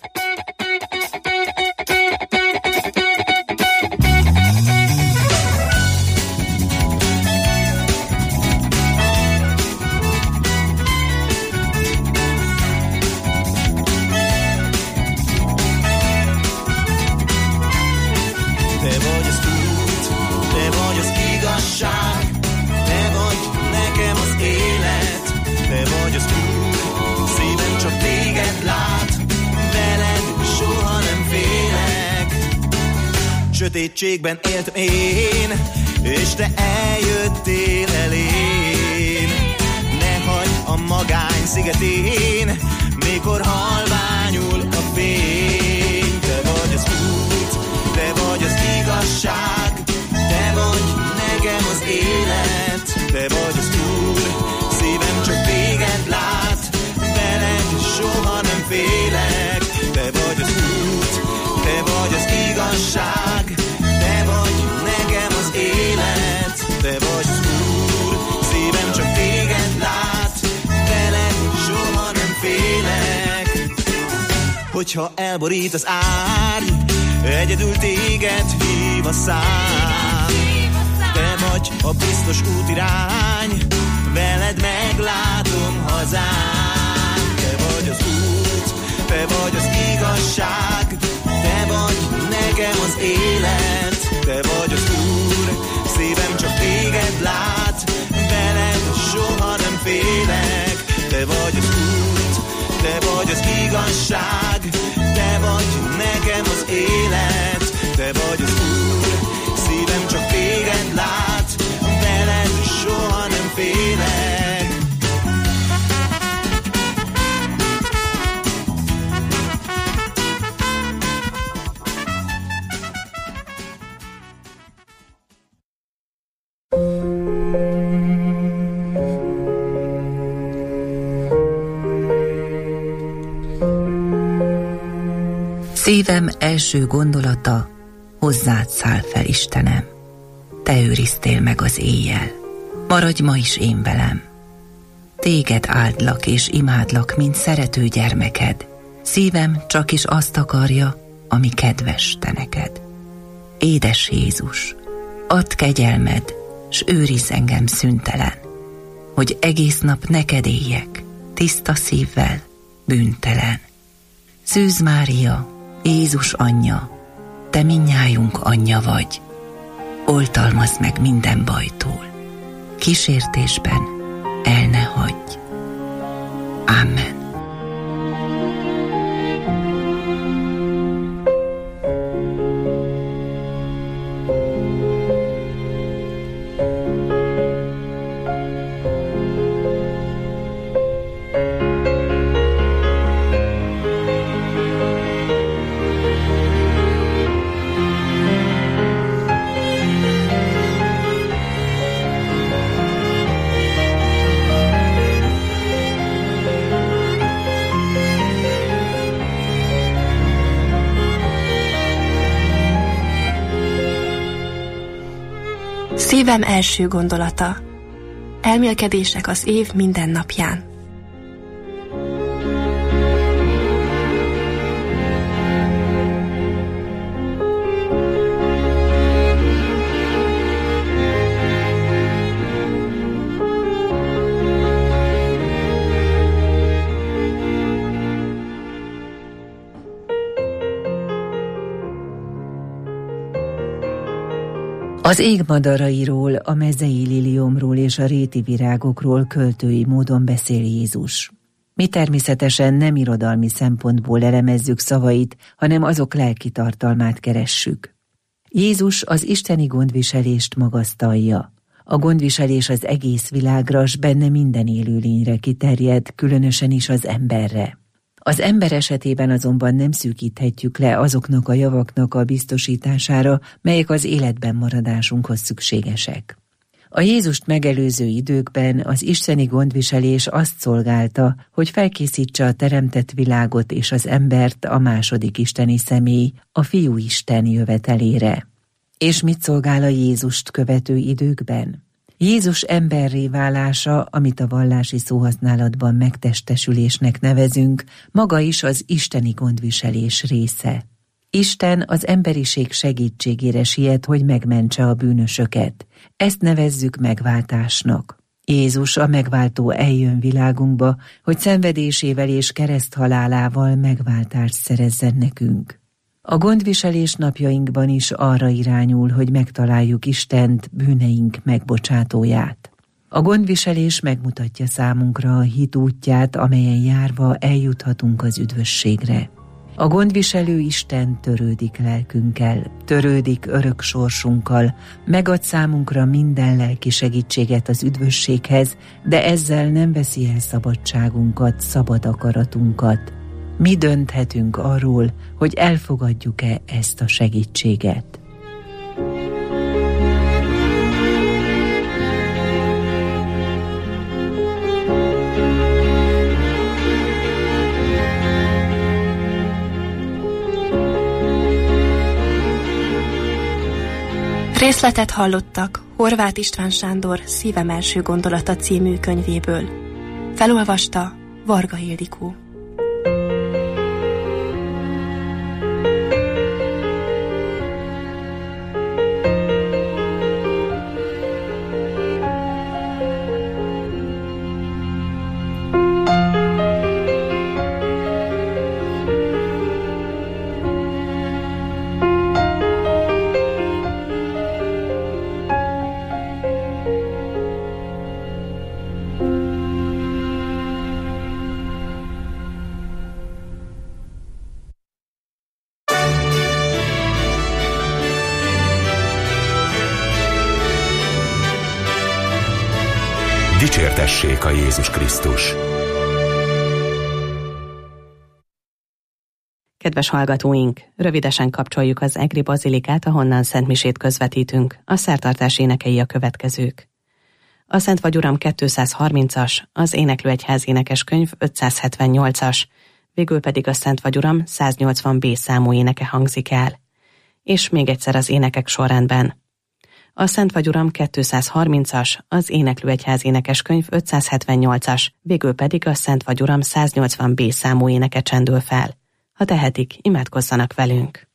Te vagy nekem az élet, te vagy az Úr, szívem csak téged lát, veled soha nem félek. Sötétségben éltem én, és te eljöttél elém. Ne hagyd a magány szigetén, mikor halványul a fény. Te vagy az út, te vagy az igazság, te vagy nekem az élet, te vagy az Úr, szívem csak téged lát, veled soha nem félek. Te vagy az út, te vagy az igazság, te vagy nekem az élet, te vagy az Úr, szívem csak téged lát, veled soha nem félek. Hogyha elborít az árny, egyedül téged hív a szám. Te vagy a biztos útirány, veled meglátom hazám. Te vagy az út, te vagy az igazság, te vagy nekem az élet, te vagy az Úr, szívem csak téged lát, veled soha nem félek. Te vagy az út, te vagy az igazság, te vagy nekem az élet, te vagy az Úr, szívem csak téged lát, veled soha nem Szívem első gondolata, hozzád száll fel, Istenem. Te őriztél meg az éjjel, maradj ma is én velem. Téged áldlak és imádlak, mint szerető gyermeked. Szívem csak is azt akarja, ami kedves te neked. Édes Jézus, add kegyelmed, s őrizz engem szüntelen, hogy egész nap neked éljek, tiszta szívvel, bűntelen. Szűz Mária, Jézus anyja, te mindnyájunk anyja vagy. Oltalmazd meg minden bajtól, kísértésben el ne hagyj. Amen. Szívem első gondolata. Elmélkedések az év minden napján. Az égmadarairól, a mezei liliomról és a réti virágokról költői módon beszél Jézus. Mi természetesen nem irodalmi szempontból elemezzük szavait, hanem azok lelki tartalmát keressük. Jézus az isteni gondviselést magasztalja. A gondviselés az egész világra, s benne minden élőlényre kiterjed, különösen is az emberre. Az ember esetében azonban nem szűkíthetjük le azoknak a javaknak a biztosítására, melyek az életben maradásunkhoz szükségesek. A Jézust megelőző időkben az isteni gondviselés azt szolgálta, hogy felkészítse a teremtett világot és az embert a második isteni személy, a Fiúisten jövetelére. És mit szolgál a Jézust követő időkben? Jézus emberré válása, amit a vallási szóhasználatban megtestesülésnek nevezünk, maga is az isteni gondviselés része. Isten az emberiség segítségére siet, hogy megmentse a bűnösöket. Ezt nevezzük megváltásnak. Jézus, a megváltó eljön világunkba, hogy szenvedésével és kereszthalálával megváltást szerezzen nekünk. A gondviselés napjainkban is arra irányul, hogy megtaláljuk Istent, bűneink megbocsátóját. A gondviselés megmutatja számunkra a hit útját, amelyen járva eljuthatunk az üdvösségre. A gondviselő Isten törődik lelkünkkel, törődik örök sorsunkkal, megad számunkra minden lelki segítséget az üdvösséghez, de ezzel nem veszi el szabadságunkat, szabad akaratunkat. Mi dönthetünk arról, hogy elfogadjuk-e ezt a segítséget. Részletet hallottak Horváth István Sándor Szívem első gondolata című könyvéből. Felolvasta Varga Ildikó. Dicsértessék a Jézus Krisztus! Kedves hallgatóink, rövidesen kapcsoljuk az egri bazilikát, ahonnan szentmisét közvetítünk. A szertartás énekei a következők. A Szent vagy Uram kétszázharmincas, az Éneklő Egyház énekeskönyv ötszázhetvennyolcas, végül pedig a Szent Vagyuram száznyolcvan bé számú éneke hangzik el. És még egyszer az énekek sorrendben. A Szent Vagyuram kétszázharmincas, az Éneklő Egyház énekeskönyv ötszázhetvennyolcas, végül pedig a Szent Vagyuram száznyolcvan bé számú éneke csendül fel. Ha tehetik, imádkozzanak velünk.